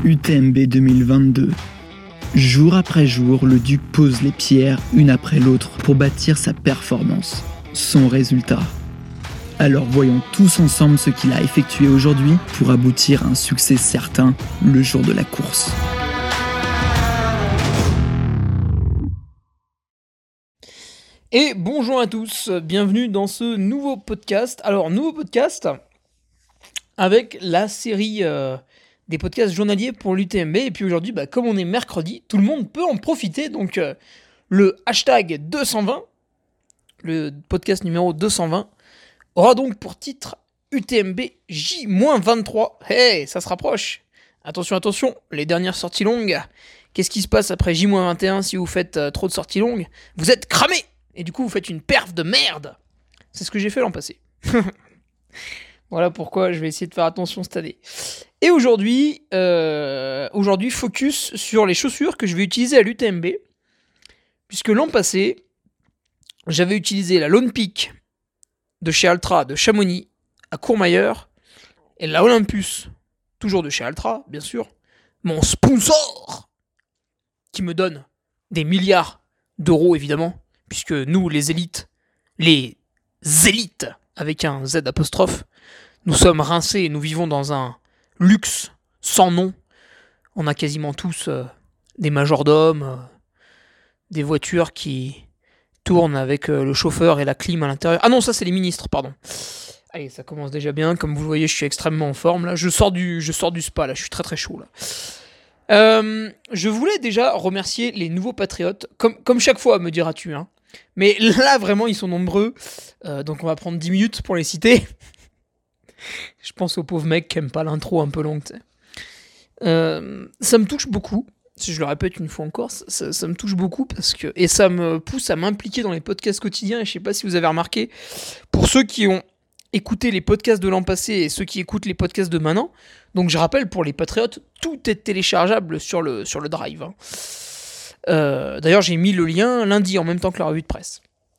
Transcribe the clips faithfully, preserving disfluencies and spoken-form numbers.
U T M B deux mille vingt-deux. Jour après jour, le Duc pose les pierres une après l'autre pour bâtir sa performance, son résultat. Alors voyons tous ensemble ce qu'il a effectué aujourd'hui pour aboutir à un succès certain le jour de la course. Et bonjour à tous, bienvenue dans ce nouveau podcast. Alors, nouveau podcast avec la série euh, des podcasts journaliers pour l'U T M B. Et puis aujourd'hui, bah, comme on est mercredi, tout le monde peut en profiter. Donc, euh, le hashtag deux cent vingt, le podcast numéro deux cent vingt, aura donc pour titre U T M B J vingt-trois. Hey, ça se rapproche. Attention, attention, les dernières sorties longues. Qu'est-ce qui se passe après J vingt et un si vous faites euh, trop de sorties longues? Vous êtes cramés. Et du coup, vous faites une perf de merde. C'est ce que j'ai fait l'an passé. Voilà pourquoi je vais essayer de faire attention cette année. Et aujourd'hui, euh, aujourd'hui, focus sur les chaussures que je vais utiliser à l'U T M B. Puisque l'an passé, j'avais utilisé la Lone Peak de chez Altra, de Chamonix, à Courmayeur. Et la Olympus, toujours de chez Altra, bien sûr. Mon sponsor, qui me donne des milliards d'euros, évidemment. Puisque nous, les élites, les élites, avec un Z apostrophe, nous sommes rincés et nous vivons dans un luxe sans nom. On a quasiment tous euh, des majordomes, euh, des voitures qui tournent avec euh, le chauffeur et la clim à l'intérieur. Ah non, ça c'est les ministres, pardon. Allez, ça commence déjà bien. Comme vous le voyez, je suis extrêmement en forme. Là, je sors du, je sors du spa, là, je suis très très chaud là. Euh, je voulais déjà remercier les nouveaux patriotes, comme, comme chaque fois, me diras-tu, hein. Mais là, vraiment, ils sont nombreux. Euh, donc, on va prendre dix minutes pour les citer. Je pense aux pauvres mecs qui n'aiment pas l'intro un peu longue. Euh, ça me touche beaucoup. Si je le répète une fois encore, ça, ça me touche beaucoup. Parce que, et ça me pousse à m'impliquer dans les podcasts quotidiens. Et je ne sais pas si vous avez remarqué, pour ceux qui ont écouté les podcasts de l'an passé et ceux qui écoutent les podcasts de maintenant. Donc, je rappelle, pour les patriotes, tout est téléchargeable sur le, sur le Drive. Hein. Euh, d'ailleurs, j'ai mis le lien lundi en même temps que la revue de presse.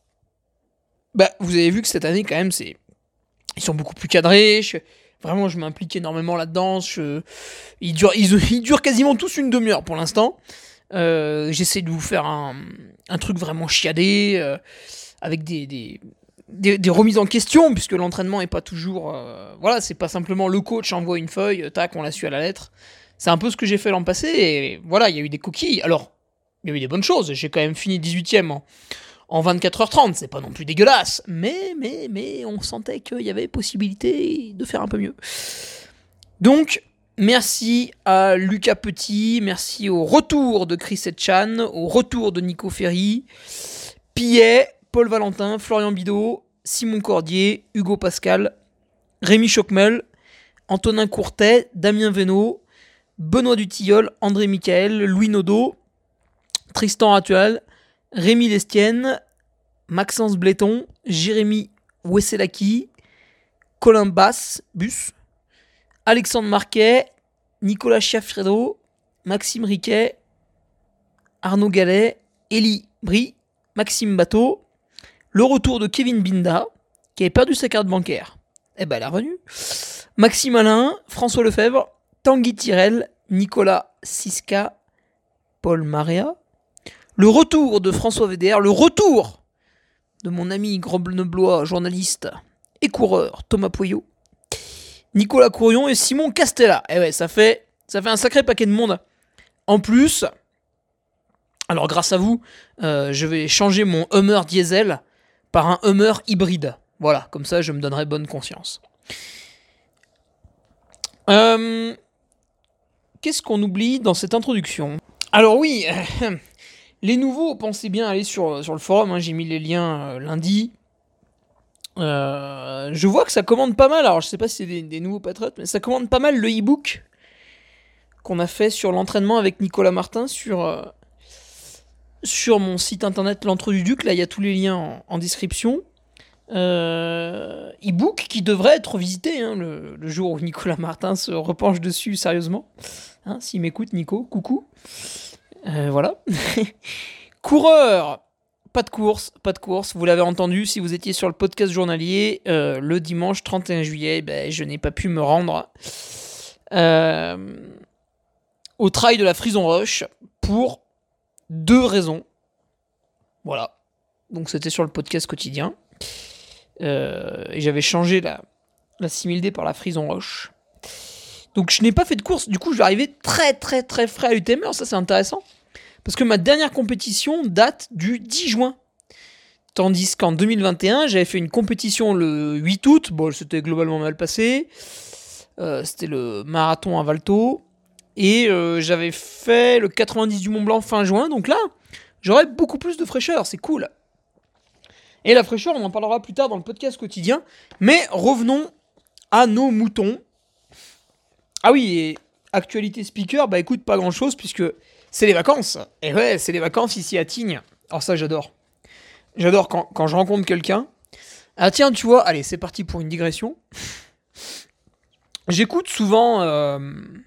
Bah, vous avez vu que cette année, quand même, c'est... ils sont beaucoup plus cadrés. Je... Vraiment, je m'implique énormément là-dedans. Je... Ils, durent... Ils... Ils durent quasiment tous une demi-heure pour l'instant. Euh, j'essaie de vous faire un, un truc vraiment chiadé, euh, avec des... des... Des, des remises en question, puisque l'entraînement est pas toujours... Euh, voilà, c'est pas simplement le coach envoie une feuille, tac, on l'a su à la lettre. C'est un peu ce que j'ai fait l'an passé, et voilà, il y a eu des coquilles. Alors, il y a eu des bonnes choses, j'ai quand même fini dix-huitième en, en vingt-quatre heures trente, c'est pas non plus dégueulasse, mais, mais, mais on sentait qu'il y avait possibilité de faire un peu mieux. Donc, merci à Lucas Petit, merci au retour de Chris Etchan, au retour de Nico Ferry, Pillet, Paul Valentin, Florian Bidot, Simon Cordier, Hugo Pascal, Rémi Chocmel, Antonin Courtet, Damien Venot, Benoît Dutilleul, André Michael, Louis Nodo, Tristan Ratual, Rémi Lestienne, Maxence Bléton, Jérémy Wesselaki, Colin Bass, Bus, Alexandre Marquet, Nicolas Chiafredo, Maxime Riquet, Arnaud Gallet, Élie Brie, Maxime Bateau, le retour de Kevin Binda, qui avait perdu sa carte bancaire. Eh ben, elle est revenue. Maxime Alain, François Lefebvre, Tanguy Tirel, Nicolas Siska, Paul Marea. Le retour de François V D R, le retour de mon ami grenoblois, journaliste et coureur, Thomas Pouillot, Nicolas Courion et Simon Castella. Eh ouais, ça fait, ça fait un sacré paquet de monde. En plus, alors grâce à vous, euh, je vais changer mon Hummer diesel par un Hummer hybride. Voilà, comme ça je me donnerai bonne conscience. Euh, qu'est-ce qu'on oublie dans cette introduction? Alors oui, euh, les nouveaux, pensez bien aller sur, sur le forum, hein, j'ai mis les liens euh, lundi. Euh, je vois que ça commande pas mal, alors je sais pas si c'est des, des nouveaux patriotes, mais ça commande pas mal le e-book qu'on a fait sur l'entraînement avec Nicolas Martin sur... Euh, sur mon site internet L'Entre du Duc, là il y a tous les liens en, en description. Euh, e-book qui devrait être visité hein, le, le jour où Nicolas Martin se repenche dessus sérieusement. Hein, s'il m'écoute, Nico, coucou. Euh, voilà. Coureur, pas de course, pas de course. Vous l'avez entendu, si vous étiez sur le podcast journalier, euh, le dimanche trente et un juillet, ben, je n'ai pas pu me rendre. Euh, au trail de la Frison Rush pour deux raisons. Voilà. Donc c'était sur le podcast quotidien. Euh, et j'avais changé la, la six mille D par la Frison Rush. Donc je n'ai pas fait de course. Du coup, je vais arriver très très très frais à l'U T M B. Alors ça, c'est intéressant. Parce que ma dernière compétition date du dix juin. Tandis qu'en deux mille vingt et un, j'avais fait une compétition le huit août. Bon, c'était globalement mal passé. Euh, c'était le marathon à Valto. Et euh, j'avais fait le quatre-vingt-dix du Mont Blanc fin juin. Donc là, j'aurais beaucoup plus de fraîcheur. C'est cool. Et la fraîcheur, on en parlera plus tard dans le podcast quotidien. Mais revenons à nos moutons. Ah oui, et actualité speaker, bah écoute, pas grand-chose, puisque c'est les vacances. Et ouais, c'est les vacances ici à Tignes. Alors ça, j'adore. J'adore quand, quand je rencontre quelqu'un. Ah tiens, tu vois, allez, c'est parti pour une digression. J'écoute souvent euh,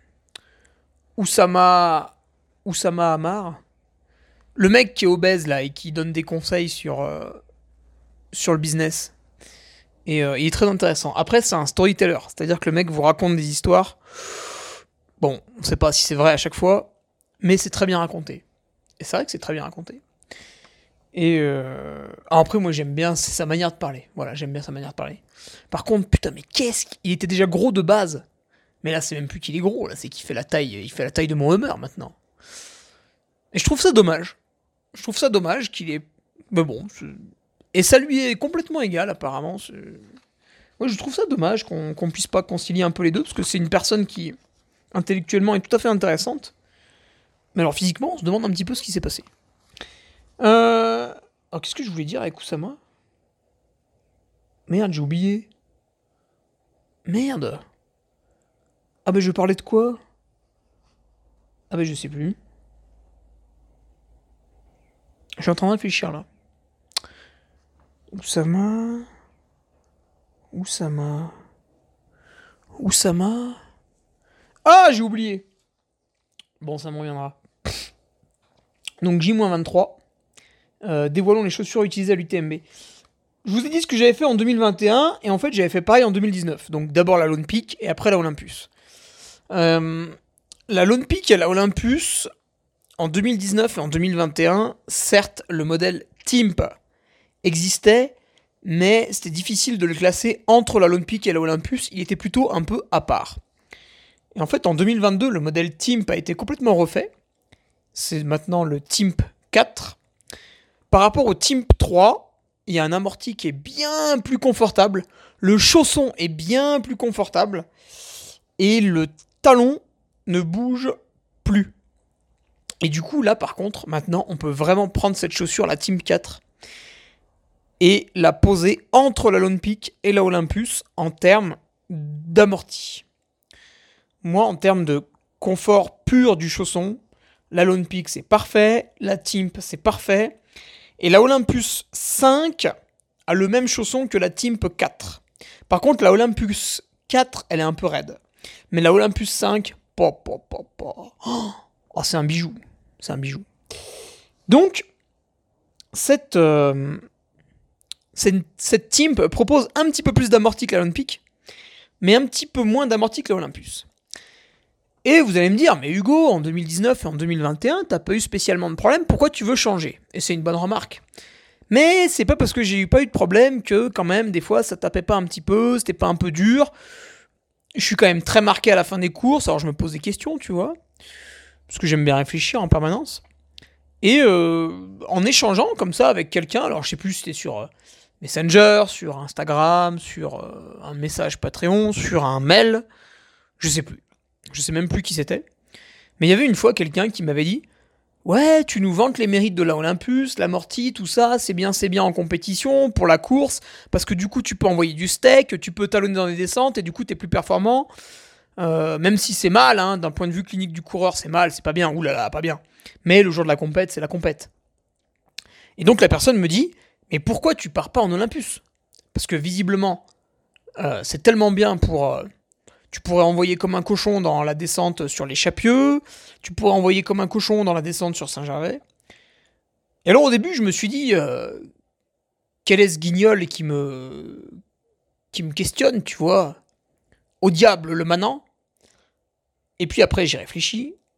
Oussama, Oussama Hamar, le mec qui est obèse là et qui donne des conseils sur, euh, sur le business. Et euh, il est très intéressant. Après, c'est un storyteller, c'est-à-dire que le mec vous raconte des histoires. Bon, on sait pas si c'est vrai à chaque fois, mais c'est très bien raconté. Et c'est vrai que c'est très bien raconté. Et euh... alors après, moi j'aime bien c'est sa manière de parler. Voilà, j'aime bien sa manière de parler. Par contre, putain, mais qu'est-ce qu'il était déjà gros de base. Mais là, c'est même plus qu'il est gros, là, c'est qu'il fait la taille, il fait la taille de mon Hummer maintenant. Et je trouve ça dommage. Je trouve ça dommage qu'il est. Mais bon, c'est... et ça lui est complètement égal apparemment. C'est... Moi, je trouve ça dommage qu'on qu'on puisse pas concilier un peu les deux, parce que c'est une personne qui intellectuellement est tout à fait intéressante. Mais alors physiquement, on se demande un petit peu ce qui s'est passé. Euh... Alors, qu'est-ce que je voulais dire avec Oussama ? Merde, j'ai oublié. Merde. Ah bah je parlais de quoi ? Ah bah je sais plus. Je suis en train de réfléchir là. Oussama... Oussama... Oussama... Ah, j'ai oublié. Bon, ça me reviendra. Donc J vingt-trois. Euh, dévoilons les chaussures utilisées à l'U T M B. Je vous ai dit ce que j'avais fait en deux mille vingt et un, et en fait j'avais fait pareil en deux mille dix-neuf. Donc d'abord la Lone Peak, et après la Olympus. Euh, la Lone Peak et la Olympus, en deux mille dix-neuf et en deux mille vingt et un, certes le modèle Timp existait, mais c'était difficile de le classer entre la Lone Peak et la Olympus, il était plutôt un peu à part. Et en fait en deux mille vingt-deux, le modèle Timp a été complètement refait. C'est maintenant le Timp quatre. Par rapport au Timp trois, il y a un amorti qui est bien plus confortable, le chausson est bien plus confortable, et le talon ne bouge plus. Et du coup, là, par contre, maintenant, on peut vraiment prendre cette chaussure, la Timp quatre, et la poser entre la Lone Peak et la Olympus en termes d'amorti. Moi, en termes de confort pur du chausson, la Lone Peak, c'est parfait, la Timp, c'est parfait, et la Olympus cinq a le même chausson que la Timp quatre. Par contre, la Olympus quatre, elle est un peu raide. Mais la Olympus cinq, po, po, po, po. Oh, c'est un bijou. C'est un bijou. Donc, cette, euh, cette, cette Timp propose un petit peu plus d'amorti que la Lone Peak, mais un petit peu moins d'amorti que la Olympus. Et vous allez me dire, mais Hugo, en deux mille dix-neuf et en deux mille vingt et un, t'as pas eu spécialement de problème, pourquoi tu veux changer ? Et c'est une bonne remarque. Mais c'est pas parce que j'ai eu pas eu de problème que, quand même, des fois, ça tapait pas un petit peu, c'était pas un peu dur. Je suis quand même très marqué à la fin des courses, alors je me pose des questions, tu vois, parce que j'aime bien réfléchir en permanence. Et euh, en échangeant comme ça avec quelqu'un, alors je sais plus si c'était sur euh, Messenger, sur Instagram, sur euh, un message Patreon, sur un mail, je sais plus. Je sais même plus qui c'était. Mais il y avait une fois quelqu'un qui m'avait dit « Ouais, tu nous vantes les mérites de la Olympus, l'amorti, tout ça, c'est bien, c'est bien en compétition, pour la course, parce que du coup, tu peux envoyer du steak, tu peux talonner dans les descentes, et du coup, t'es plus performant. Euh, même si c'est mal, hein, d'un point de vue clinique du coureur, c'est mal, c'est pas bien, oulala, pas bien. Mais le jour de la compète, c'est la compète. » Et donc, la personne me dit « Mais pourquoi tu pars pas en Olympus ? Parce que visiblement, euh, c'est tellement bien pour... Euh, Tu pourrais envoyer comme un cochon dans la descente sur les Chapieux. Tu pourrais envoyer comme un cochon dans la descente sur Saint-Gervais. Et alors au début, je me suis dit, euh, quel est ce guignol qui me, qui me questionne, tu vois ? Au diable le manant. Et puis après, j'ai réfléchi.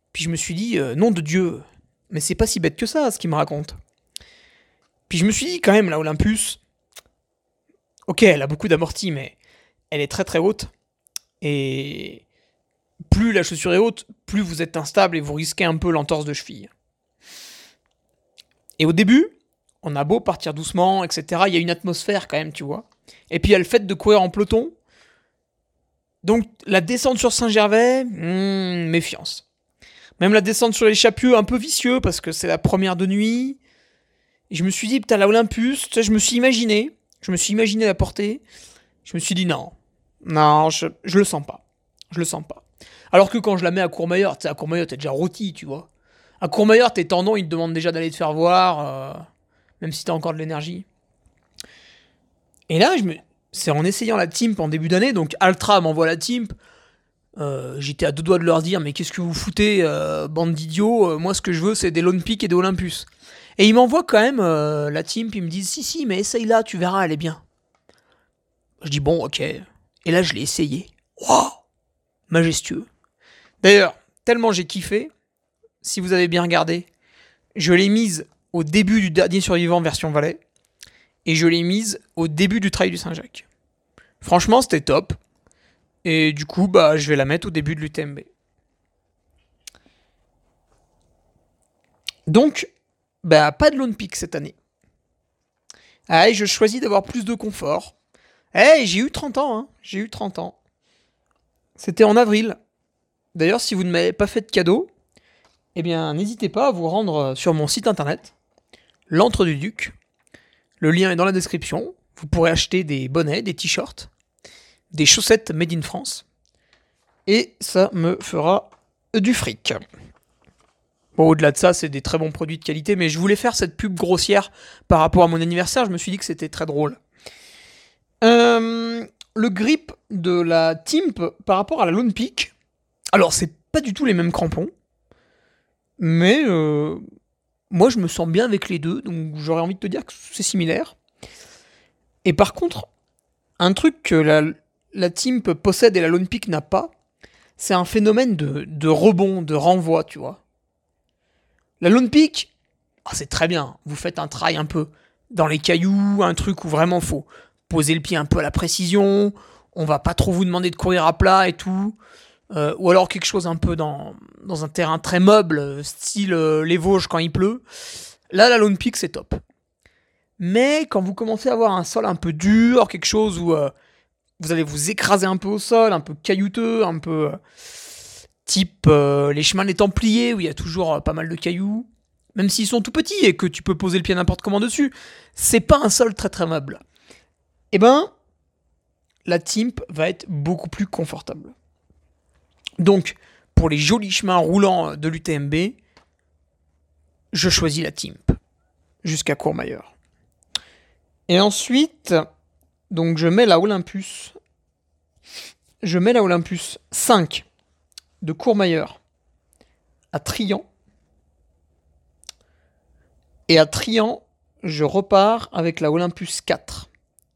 Puis je me suis dit, euh, nom de Dieu, mais c'est pas si bête que ça, ce qu'il me raconte. Puis je me suis dit, quand même, la Olympus, ok, elle a beaucoup d'amorti, mais elle est très très haute. Et plus la chaussure est haute, plus vous êtes instable et vous risquez un peu l'entorse de cheville. Et au début, on a beau partir doucement, et cetera. Il y a une atmosphère quand même, tu vois. Et puis il y a le fait de courir en peloton. Donc la descente sur Saint-Gervais, hmm, méfiance. Même la descente sur les Chapieux, un peu vicieux, parce que c'est la première de nuit. Et je me suis dit, putain, la Olympus, tu sais, je me suis imaginé, je me suis imaginé la porter. Je me suis dit, non, non, je, je le sens pas. Je le sens pas. Alors que quand je la mets à Courmayeur, tu sais, à Courmayeur, t'es déjà rôti, tu vois. À Courmayeur, tes tendons, ils te demandent déjà d'aller te faire voir, euh, même si t'as encore de l'énergie. Et là, je me... c'est en essayant la Timp en début d'année, donc Altra m'envoie la Timp. Euh, j'étais à deux doigts de leur dire, mais qu'est-ce que vous foutez, euh, bande d'idiots, euh, moi ce que je veux c'est des Lone Peak et des Olympus. Et ils m'envoient quand même euh, la Timp, ils me disent, si si, mais essaye-la, tu verras, elle est bien. Je dis, bon, ok. Et là, je l'ai essayé. Waouh, majestueux. D'ailleurs, tellement j'ai kiffé, si vous avez bien regardé, je l'ai mise au début du dernier survivant version Valais, et je l'ai mise au début du Trail du Saint-Jacques. Franchement, c'était top. Et du coup, bah, je vais la mettre au début de l'U T M B. Donc, bah, pas de Lone Peak cette année. Ah, et je choisis d'avoir plus de confort. Eh, j'ai eu trente ans, hein. J'ai eu trente ans. C'était en avril. D'ailleurs, si vous ne m'avez pas fait de cadeau, eh bien, n'hésitez pas à vous rendre sur mon site internet, l'Antre du Duc. Le lien est dans la description. Vous pourrez acheter des bonnets, des t-shirts, des chaussettes made in France. Et ça me fera du fric. Bon, au-delà de ça, c'est des très bons produits de qualité, mais je voulais faire cette pub grossière par rapport à mon anniversaire. Je me suis dit que c'était très drôle. Euh, le grip de la Timp par rapport à la Lone Peak. Alors, c'est pas du tout les mêmes crampons. Mais euh, moi, je me sens bien avec les deux. Donc, j'aurais envie de te dire que c'est similaire. Et par contre, un truc que la, la Timp possède et la Lone Peak n'a pas, c'est un phénomène de, de rebond, de renvoi, tu vois. La Lone Peak, oh, c'est très bien. Vous faites un trail un peu dans les cailloux, un truc où vraiment faut poser le pied un peu à la précision. On va pas trop vous demander de courir à plat et tout. Euh, ou alors quelque chose un peu dans, dans un terrain très meuble, style euh, les Vosges quand il pleut. Là, la Lone Peak, c'est top. Mais quand vous commencez à avoir un sol un peu dur, quelque chose où euh, vous allez vous écraser un peu au sol, un peu caillouteux, un peu euh, type euh, les chemins des Templiers, où il y a toujours euh, pas mal de cailloux, même s'ils sont tout petits et que tu peux poser le pied n'importe comment dessus, c'est pas un sol très très meuble. Eh ben, la Timp va être beaucoup plus confortable. Donc, pour les jolis chemins roulants de l'U T M B, je choisis la Timp, jusqu'à Courmayeur. Et ensuite, donc je mets la Olympus, je mets la Olympus cinq de Courmayeur à Trian. Et à Trian, je repars avec la Olympus quatre.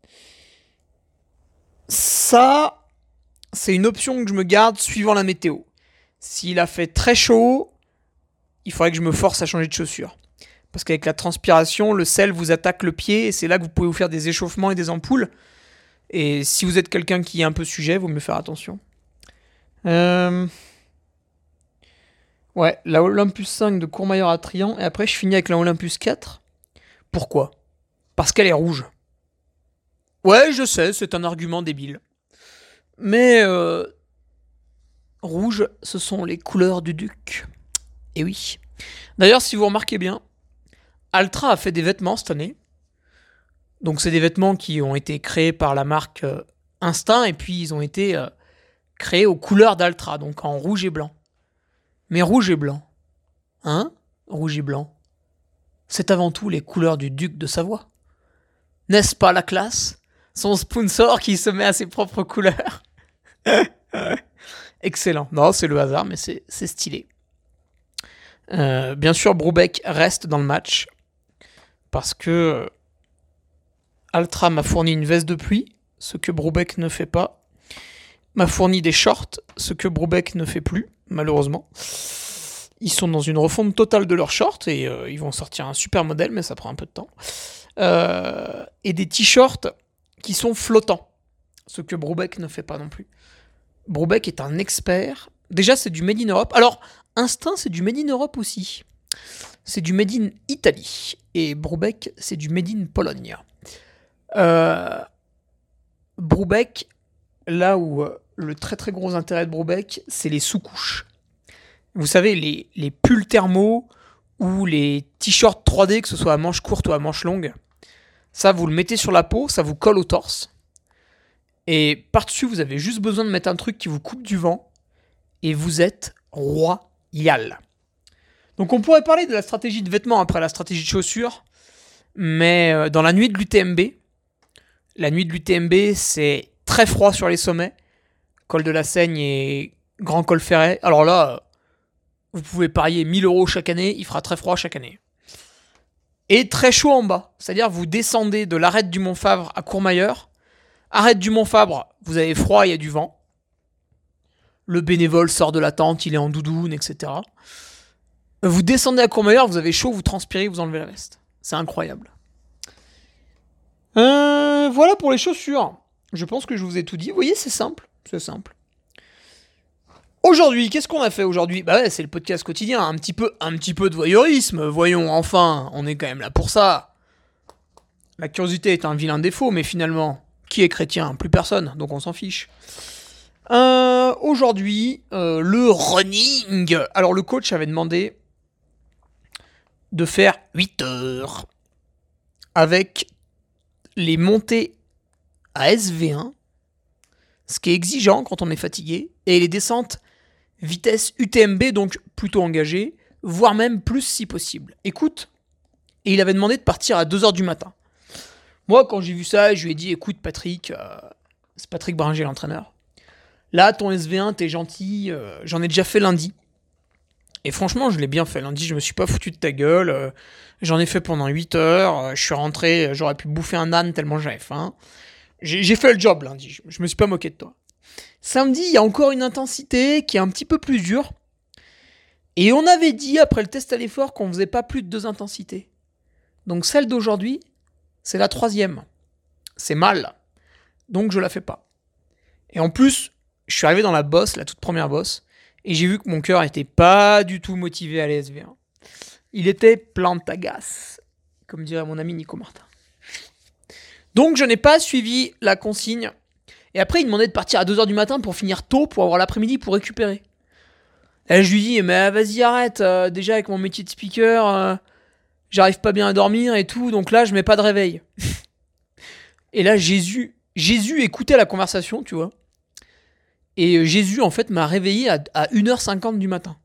Ça, c'est une option que je me garde suivant la météo. S'il a fait très chaud, il faudrait que je me force à changer de chaussures. Parce qu'avec la transpiration, le sel vous attaque le pied et c'est là que vous pouvez vous faire des échauffements et des ampoules. Et si vous êtes quelqu'un qui est un peu sujet, il vaut mieux faire attention. Euh... Ouais, la Olympus cinq de Courmayeur à Trian. Et après, je finis avec la Olympus quatre. Pourquoi ? Parce qu'elle est rouge. Ouais, je sais, c'est un argument débile. Mais euh, rouge, ce sont les couleurs du Duc. Et oui. D'ailleurs, si vous remarquez bien, Altra a fait des vêtements cette année. Donc c'est des vêtements qui ont été créés par la marque euh, Instinct et puis ils ont été euh, créés aux couleurs d'Altra, donc en rouge et blanc. Mais rouge et blanc, hein ? Rouge et blanc, c'est avant tout les couleurs du Duc de Savoie. N'est-ce pas la classe ? Son sponsor qui se met à ses propres couleurs. Excellent. Non, c'est le hasard, mais c'est, c'est stylé. Euh, bien sûr, Brubeck reste dans le match parce que Altra m'a fourni une veste de pluie, ce que Brubeck ne fait pas. M'a fourni des shorts, ce que Brubeck ne fait plus, malheureusement. ils sont dans une refonte totale de leurs shorts et euh, ils vont sortir un super modèle, mais ça prend un peu de temps. Euh, et des t-shirts qui sont flottants, ce que Brubeck ne fait pas non plus. Brubeck est un expert. Déjà, c'est du Made in Europe. Alors, Instinct, c'est du Made in Europe aussi. C'est du Made in Italie. Et Brubeck, c'est du Made in Pologne. Euh, Brubeck, là où euh, le très très gros intérêt de Brubeck, c'est les sous-couches. Vous savez, les, les pulls thermaux ou les t-shirts trois D, que ce soit à manches courtes ou à manches longues, ça, vous le mettez sur la peau, ça vous colle au torse. Et par-dessus, vous avez juste besoin de mettre un truc qui vous coupe du vent. Et vous êtes royal. Donc on pourrait parler de la stratégie de vêtements après la stratégie de chaussures. Mais dans la nuit de l'U T M B, la nuit de l'U T M B, c'est très froid sur les sommets. Col de la Seigne et Grand Col Ferret. Alors là, vous pouvez parier mille euros chaque année, il fera très froid chaque année. Et très chaud en bas. C'est-à-dire vous descendez de l'arête du Montfabre à Courmayeur. Arrête du Montfabre, vous avez froid, il y a du vent. Le bénévole sort de la tente, il est en doudoune, et cetera. Vous descendez à Courmayeur, vous avez chaud, vous transpirez, vous enlevez la veste. C'est incroyable. Euh, voilà pour les chaussures. Je pense que je vous ai tout dit. Vous voyez, c'est simple. C'est simple. Aujourd'hui, qu'est-ce qu'on a fait aujourd'hui ? Bah ouais, c'est le podcast quotidien. Un petit peu, un petit peu de voyeurisme. Voyons, enfin, on est quand même là pour ça. La curiosité est un vilain défaut, mais finalement, qui est chrétien ? Plus personne, donc on s'en fiche. Euh, aujourd'hui, euh, le running. Alors, le coach avait demandé de faire huit heures avec les montées à S V un, ce qui est exigeant quand on est fatigué, et les descentes vitesse U T M B, donc plutôt engagées, voire même plus si possible. Écoute, et il avait demandé de partir à deux heures du matin. Moi, quand j'ai vu ça, je lui ai dit, écoute Patrick, euh, c'est Patrick Bringer l'entraîneur, là, ton S V un, t'es gentil, euh, j'en ai déjà fait lundi. Et franchement, je l'ai bien fait lundi, je me suis pas foutu de ta gueule, euh, j'en ai fait pendant huit heures, euh, je suis rentré, euh, j'aurais pu bouffer un âne tellement j'avais faim. J'ai, j'ai fait le job lundi, je, je me suis pas moqué de toi. Samedi, il y a encore une intensité qui est un petit peu plus dure. Et on avait dit, après le test à l'effort, qu'on faisait pas plus de deux intensités. Donc celle d'aujourd'hui, c'est la troisième. C'est mal. Donc je la fais pas. Et en plus, je suis arrivé dans la bosse, la toute première bosse, et j'ai vu que mon cœur était pas du tout motivé à aller S V un. Il était plein de tagasse, comme dirait mon ami Nico Martin. Donc je n'ai pas suivi la consigne. Et après, il demandait de partir à deux heures du matin pour finir tôt, pour avoir l'après-midi pour récupérer. Et je lui dis, mais vas-y arrête, euh, déjà avec mon métier de speaker, euh, j'arrive pas bien à dormir et tout, donc là je mets pas de réveil. Et là Jésus, Jésus écoutait la conversation, tu vois. Et Jésus en fait m'a réveillé à, à une heure cinquante du matin.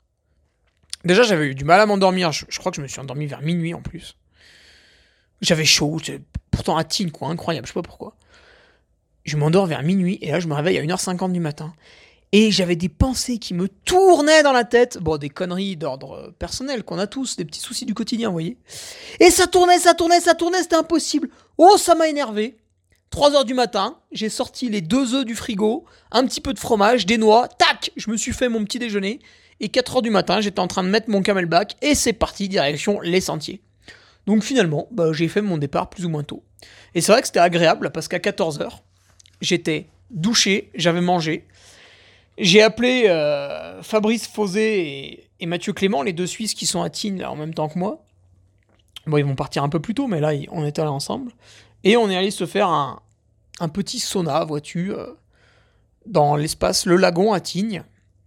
Déjà j'avais eu du mal à m'endormir, je, je crois que je me suis endormi vers minuit en plus. J'avais chaud, pourtant à Tignes quoi, incroyable, je sais pas pourquoi. Je m'endors vers minuit et là je me réveille à une heure cinquante du matin. Et j'avais des pensées qui me tournaient dans la tête. Bon, des conneries d'ordre personnel qu'on a tous, des petits soucis du quotidien, vous voyez. Et ça tournait, ça tournait, ça tournait, c'était impossible. Oh, ça m'a énervé. trois heures du matin, j'ai sorti les deux œufs du frigo, un petit peu de fromage, des noix, tac, je me suis fait mon petit déjeuner. Et quatre heures du matin, j'étais en train de mettre mon camelback et c'est parti, direction les sentiers. Donc finalement, bah, j'ai fait mon départ plus ou moins tôt. Et c'est vrai que c'était agréable parce qu'à quatorze heures, j'étais douché, j'avais mangé. J'ai appelé euh, Fabrice Fauzet et, et Mathieu Clément, les deux Suisses qui sont à Tignes là, en même temps que moi. Bon, ils vont partir un peu plus tôt, mais là, on était là ensemble. Et on est allé se faire un, un petit sauna, vois-tu, euh, dans l'espace Le Lagon à Tignes.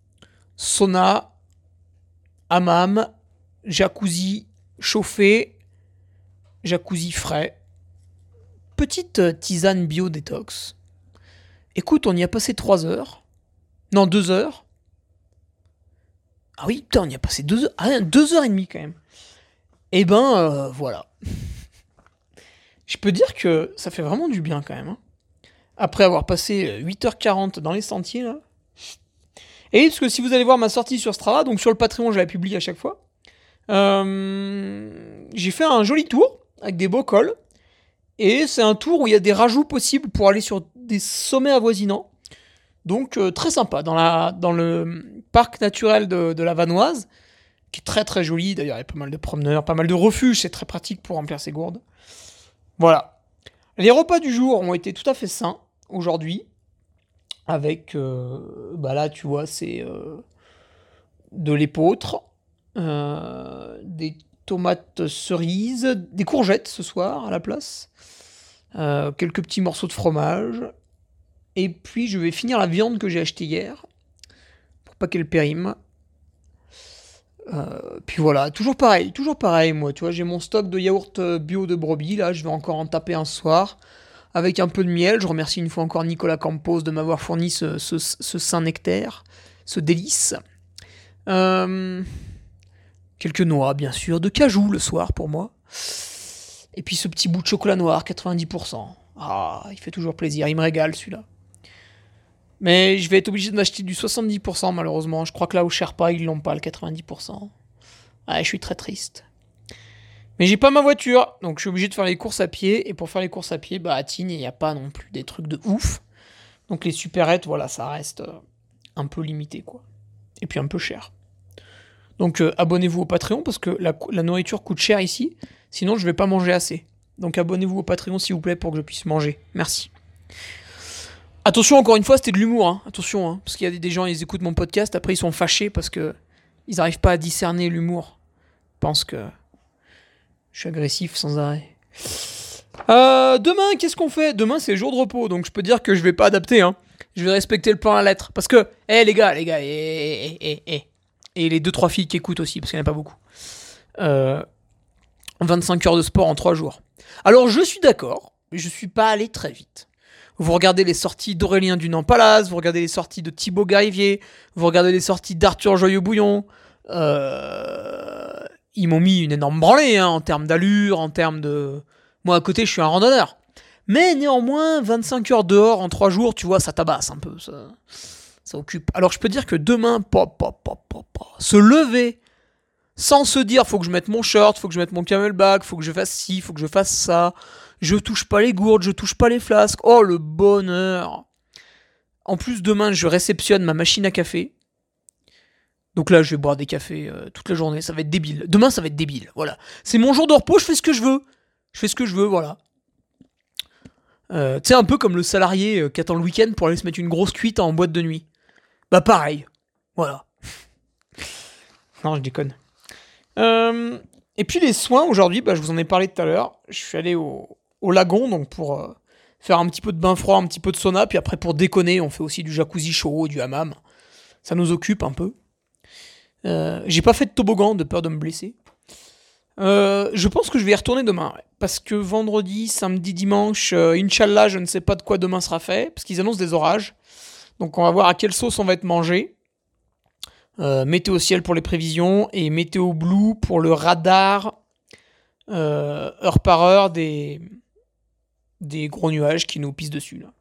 Sauna, hammam, jacuzzi chauffé, jacuzzi frais. Petite tisane bio-détox. Écoute, on y a passé trois heures. Non, deux heures. Ah oui, putain, on y a passé deux heures. Ah, deux heures et demie quand même. Eh ben, euh, voilà. Je peux dire que ça fait vraiment du bien quand même. Hein. Après avoir passé huit heures quarante dans les sentiers, là. Et parce que si vous allez voir ma sortie sur Strava, donc sur le Patreon, je la publie à chaque fois. Euh, j'ai fait un joli tour avec des beaux cols. Et c'est un tour où il y a des rajouts possibles pour aller sur des sommets avoisinants. Donc euh, très sympa, dans, la, dans le parc naturel de, de la Vanoise, qui est très très joli. D'ailleurs, il y a pas mal de promeneurs, pas mal de refuges, c'est très pratique pour remplir ses gourdes. Voilà. Les repas du jour ont été tout à fait sains aujourd'hui, avec, euh, bah là, tu vois, c'est euh, de l'épeautre, euh, des tomates cerises, des courgettes ce soir à la place, euh, quelques petits morceaux de fromage, et puis je vais finir la viande que j'ai achetée hier, pour pas qu'elle périme. Euh, puis voilà, toujours pareil, toujours pareil, moi, tu vois, j'ai mon stock de yaourt bio de brebis, là, je vais encore en taper un soir, avec un peu de miel. Je remercie une fois encore Nicolas Campos de m'avoir fourni ce, ce, ce saint nectar, ce délice. Euh, quelques noix, bien sûr, de cajou le soir pour moi. Et puis ce petit bout de chocolat noir, quatre-vingt-dix pour cent. Ah, il fait toujours plaisir, il me régale celui-là. Mais je vais être obligé de m'acheter du soixante-dix pour cent malheureusement. Je crois que là au Sherpa, ils l'ont pas le quatre-vingt-dix pour cent. Ah, je suis très triste. Mais j'ai pas ma voiture, donc je suis obligé de faire les courses à pied. Et pour faire les courses à pied, bah à Tignes, il n'y a pas non plus des trucs de ouf. Donc les supérettes, voilà, ça reste un peu limité, quoi. Et puis un peu cher. Donc euh, abonnez-vous au Patreon, parce que la, la nourriture coûte cher ici. Sinon, je vais pas manger assez. Donc abonnez-vous au Patreon, s'il vous plaît, pour que je puisse manger. Merci. Attention, encore une fois, c'était de l'humour, hein. Attention, hein, parce qu'il y a des gens, ils écoutent mon podcast, après ils sont fâchés parce que ils n'arrivent pas à discerner l'humour. Ils pensent que je suis agressif sans arrêt. Euh, demain, qu'est-ce qu'on fait ? Demain, c'est jour de repos, donc je peux dire que je vais pas adapter, hein. Je vais respecter le plan à la lettre. Parce que, hé hey, les gars, les gars, hé, hé, hé, hé. Et les deux trois filles qui écoutent aussi, parce qu'il n'y en a pas beaucoup. Euh, vingt-cinq heures de sport en trois jours. Alors, je suis d'accord, mais je suis pas allé très vite. Vous regardez les sorties d'Aurélien Dunant-Palace, vous regardez les sorties de Thibaut Garivier, vous regardez les sorties d'Arthur Joyeux-Bouillon. Euh... Ils m'ont mis une énorme branlée, hein, en termes d'allure, en termes de... Moi, à côté, je suis un randonneur. Mais néanmoins, vingt-cinq heures dehors en trois jours, tu vois, ça tabasse un peu. Ça, ça occupe. Alors, je peux dire que demain, pop, pop, pop, pop, pop, se lever sans se dire, faut que je mette mon short, faut que je mette mon camelback, faut que je fasse ci, faut que je fasse ça. Je touche pas les gourdes, je touche pas les flasques. Oh, le bonheur. En plus, demain, je réceptionne ma machine à café. Donc là, je vais boire des cafés euh, toute la journée. Ça va être débile. Demain, ça va être débile. Voilà. C'est mon jour de repos, je fais ce que je veux. Je fais ce que je veux, voilà. Euh, tu sais, un peu comme le salarié euh, qui attend le week-end pour aller se mettre une grosse cuite en boîte de nuit. Bah, pareil. Voilà. Non, je déconne. Euh, et puis, les soins, aujourd'hui, bah, je vous en ai parlé tout à l'heure. Je suis allé au... au lagon, donc pour euh, faire un petit peu de bain froid, un petit peu de sauna, puis après pour déconner, on fait aussi du jacuzzi chaud, du hammam. Ça nous occupe un peu. Euh, j'ai pas fait de toboggan de peur de me blesser. Euh, je pense que je vais y retourner demain, ouais, parce que vendredi, samedi, dimanche, euh, Inch'Allah, je ne sais pas de quoi demain sera fait, parce qu'ils annoncent des orages. Donc on va voir à quelle sauce on va être mangé. Euh, météo ciel pour les prévisions, et météo blue pour le radar euh, heure par heure des... des gros nuages qui nous pissent dessus, là.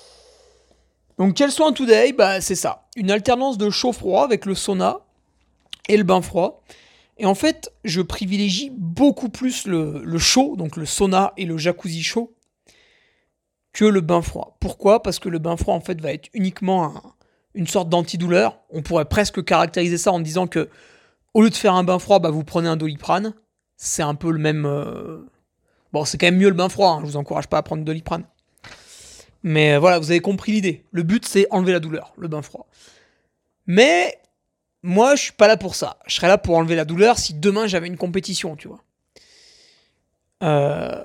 Donc, quel soin today ? Bah, c'est ça. Une alternance de chaud-froid avec le sauna et le bain froid. Et en fait, je privilégie beaucoup plus le, le chaud, donc le sauna et le jacuzzi chaud, que le bain froid. Pourquoi ? Parce que le bain froid, en fait, va être uniquement un, une sorte d'antidouleur. On pourrait presque caractériser ça en disant que, au lieu de faire un bain froid, bah, vous prenez un Doliprane. C'est un peu le même... Euh... Bon, c'est quand même mieux le bain froid, hein. Je vous encourage pas à prendre de Doliprane. Mais euh, voilà, vous avez compris l'idée. Le but, c'est enlever la douleur, le bain froid. Mais moi, je suis pas là pour ça. Je serais là pour enlever la douleur si demain j'avais une compétition, tu vois. Euh...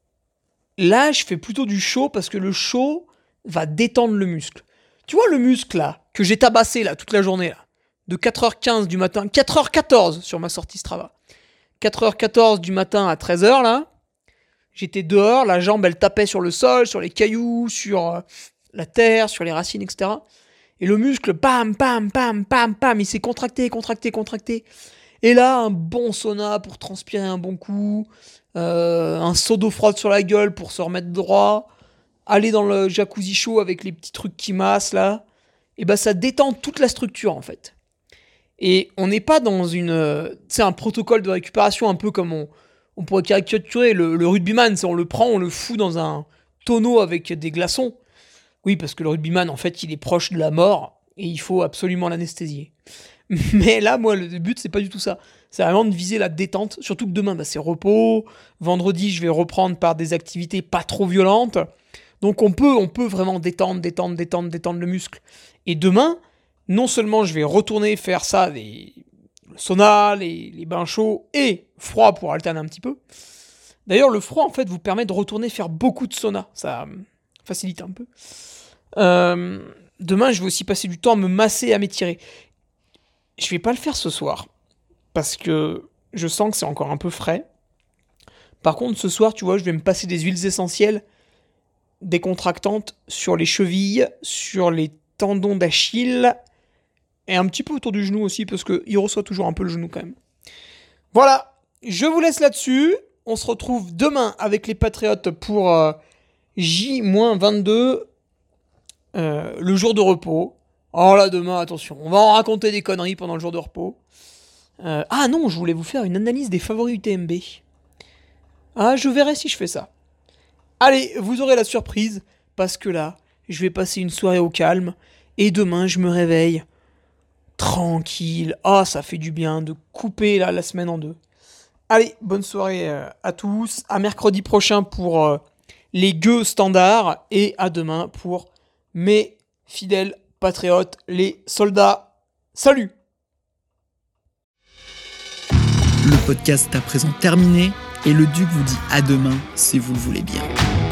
Là, je fais plutôt du chaud parce que le chaud va détendre le muscle. Tu vois le muscle, là, que j'ai tabassé, là, toute la journée, là, de quatre heures quinze du matin, quatre heures quatorze sur ma sortie Strava. quatre heures quatorze du matin à treize heures, là, j'étais dehors, la jambe, elle tapait sur le sol, sur les cailloux, sur euh, la terre, sur les racines, et cetera. Et le muscle, pam, pam, pam, pam, pam, il s'est contracté, contracté, contracté. Et là, un bon sauna pour transpirer un bon coup, euh, un seau d'eau froide sur la gueule pour se remettre droit, aller dans le jacuzzi chaud avec les petits trucs qui massent, là. Et ben, ça détend toute la structure, en fait. Et on n'est pas dans une... Euh, tu sais, un protocole de récupération un peu comme on... On pourrait caricaturer le, le rugbyman, on le prend, on le fout dans un tonneau avec des glaçons. Oui, parce que le rugbyman, en fait, il est proche de la mort et il faut absolument l'anesthésier. Mais là, moi, le but, c'est pas du tout ça. C'est vraiment de viser la détente. Surtout que demain, bah, c'est repos. Vendredi, je vais reprendre par des activités pas trop violentes. Donc on peut, on peut vraiment détendre, détendre, détendre, détendre le muscle. Et demain, non seulement je vais retourner faire ça, les, le sauna, les, les bains chauds et froid pour alterner un petit peu. D'ailleurs, le froid, en fait, vous permet de retourner faire beaucoup de sauna. Ça facilite un peu. Euh, demain, je vais aussi passer du temps à me masser et à m'étirer. Je vais pas le faire ce soir, parce que je sens que c'est encore un peu frais. Par contre, ce soir, tu vois, je vais me passer des huiles essentielles décontractantes sur les chevilles, sur les tendons d'Achille, et un petit peu autour du genou aussi, parce qu'il reçoit toujours un peu le genou quand même. Voilà, je vous laisse là-dessus. On se retrouve demain avec les Patriotes pour euh, J vingt-deux, euh, le jour de repos. Oh là, demain, attention, on va en raconter des conneries pendant le jour de repos. Euh, ah non, je voulais vous faire une analyse des favoris U T M B. Ah, je verrai si je fais ça. Allez, vous aurez la surprise, parce que là, je vais passer une soirée au calme, et demain, je me réveille tranquille. Ah, ça fait du bien de couper là, la semaine en deux. Allez, bonne soirée euh, à tous. À mercredi prochain pour euh, les gueux standards. Et à demain pour mes fidèles patriotes, les soldats. Salut! Le podcast est à présent terminé et le Duc vous dit à demain si vous le voulez bien.